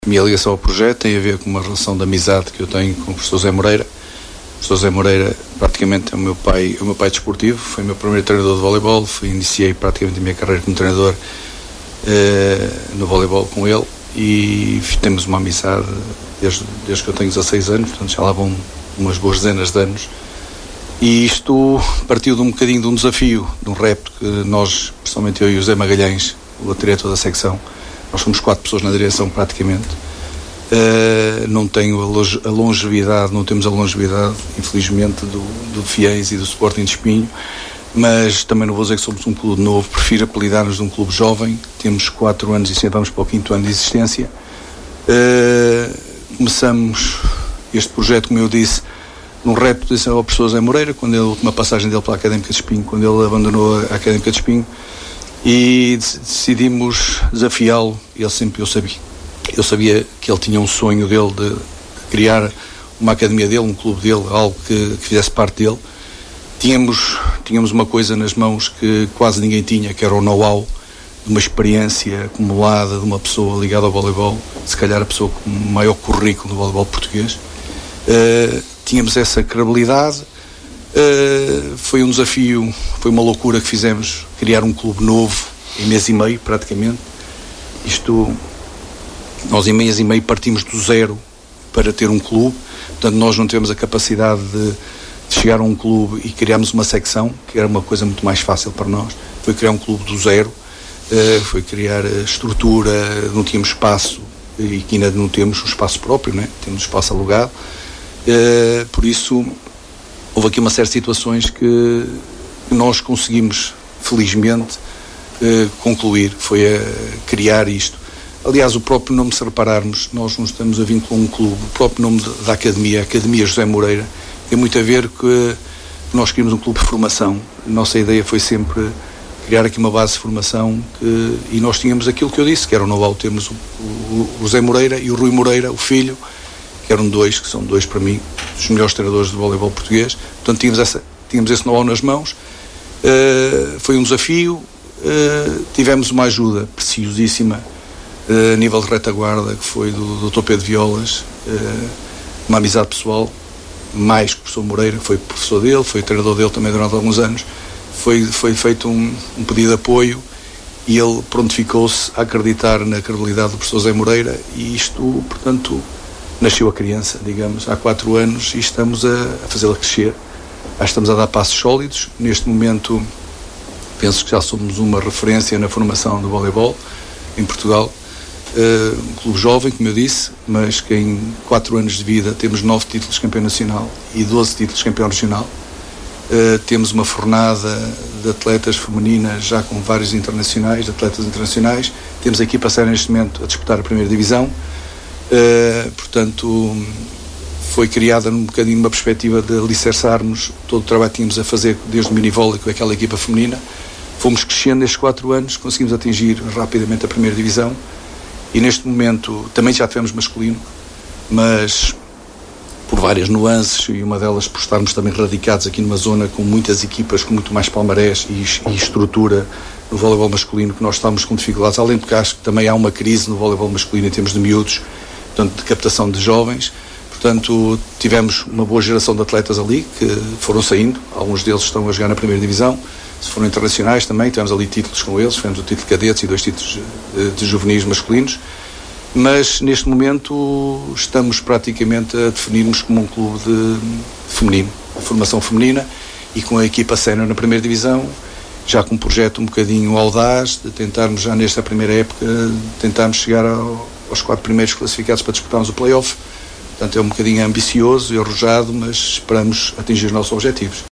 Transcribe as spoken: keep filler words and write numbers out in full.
A minha ligação ao projeto tem a ver com uma relação de amizade que eu tenho com o professor Zé Moreira. O professor Zé Moreira praticamente é o meu pai, é o meu pai desportivo, foi o meu primeiro treinador de voleibol, fui, iniciei praticamente a minha carreira como treinador eh, no voleibol com ele e temos uma amizade desde, desde que eu tenho dezasseis anos, portanto já lá vão umas boas dezenas de anos. E isto partiu de um bocadinho de um desafio, de um repto que nós, principalmente eu e o José Magalhães, o diretor da secção, nós somos quatro pessoas na direção praticamente. Uh, não tenho a longevidade, não temos a longevidade, infelizmente, do, do Fiéis e do Sporting de Espinho, mas também não vou dizer que somos um clube novo, prefiro apelidar-nos de um clube jovem. Temos quatro anos e sempre vamos para o quinto ano de existência. Uh, começamos este projeto, como eu disse, num repto de ao professor Zé Moreira, quando ele, a última passagem dele pela Académica de Espinho, quando ele abandonou a Académica de Espinho, e decidimos desafiá-lo. Ele sempre, eu sabia, eu sabia que ele tinha um sonho dele de, de criar uma academia dele, um clube dele, algo que, que fizesse parte dele. Tínhamos, tínhamos uma coisa nas mãos que quase ninguém tinha, que era o know-how de uma experiência acumulada de uma pessoa ligada ao voleibol, se calhar a pessoa com o maior currículo do voleibol português. Uh, tínhamos essa credibilidade. Uh, foi um desafio, foi uma loucura que fizemos, criar um clube novo em mês e meio praticamente. Isto, nós em mês e meio partimos do zero para ter um clube, portanto nós não tivemos a capacidade de, de chegar a um clube e criarmos uma secção, que era uma coisa muito mais fácil para nós. Foi criar um clube do zero, uh, foi criar estrutura, não tínhamos espaço e que ainda não temos um espaço próprio, né? Temos espaço alugado, uh, por isso houve aqui uma série de situações que nós conseguimos, felizmente, eh, concluir. Foi a criar isto. Aliás, o próprio nome, se repararmos, nós não estamos a vincular um clube. O próprio nome da academia, a Academia José Moreira, tem muito a ver com nós queríamos um clube de formação. A nossa ideia foi sempre criar aqui uma base de formação que, e nós tínhamos aquilo que eu disse, que era o know-how. Temos o, o, o José Moreira e o Rui Moreira, o filho, que eram dois, que são dois para mim, dos melhores treinadores de voleibol português. Portanto, tínhamos, essa, tínhamos esse know-how nas mãos. Uh, foi um desafio. Uh, tivemos uma ajuda preciosíssima uh, a nível de retaguarda, que foi do doutor Pedro Violas, uh, uma amizade pessoal, mais que o professor Moreira, foi professor dele, foi treinador dele também durante alguns anos. Foi, foi feito um, um pedido de apoio e ele prontificou-se a acreditar na credibilidade do professor Zé Moreira e isto, portanto, nasceu a criança, digamos, há quatro anos e estamos a, a fazê-la crescer. Acho que estamos a dar passos sólidos. Neste momento, penso que já somos uma referência na formação do voleibol em Portugal. Uh, um clube jovem, como eu disse, mas que em quatro anos de vida temos nove títulos de campeão nacional e doze títulos de campeão regional. Uh, temos uma fornada de atletas femininas já com vários internacionais, atletas internacionais. Temos a equipa a ser neste momento a disputar a primeira divisão. Uh, portanto, foi criada um bocadinho uma perspectiva de alicerçarmos todo o trabalho que tínhamos a fazer desde o minivôlei com aquela equipa feminina. Fomos crescendo nestes quatro anos, conseguimos atingir rapidamente a primeira divisão e neste momento também já tivemos masculino, mas por várias nuances e uma delas por estarmos também radicados aqui numa zona com muitas equipas, com muito mais palmarés e, e estrutura no voleibol masculino, que nós estamos com dificuldades, além de que acho que também há uma crise no voleibol masculino em termos de miúdos, portanto, de captação de jovens. Portanto, tivemos uma boa geração de atletas ali que foram saindo, alguns deles estão a jogar na primeira divisão, se foram internacionais também, tivemos ali títulos com eles, tivemos o título de cadetes e dois títulos de, de juvenis masculinos, mas neste momento estamos praticamente a definirmos como um clube de feminino, de formação feminina e com a equipa sénior na primeira divisão, já com um projeto um bocadinho audaz de tentarmos já nesta primeira época tentarmos chegar ao, aos quatro primeiros classificados para disputarmos o play-off. Portanto, é um bocadinho ambicioso e arrojado, mas esperamos atingir os nossos objetivos.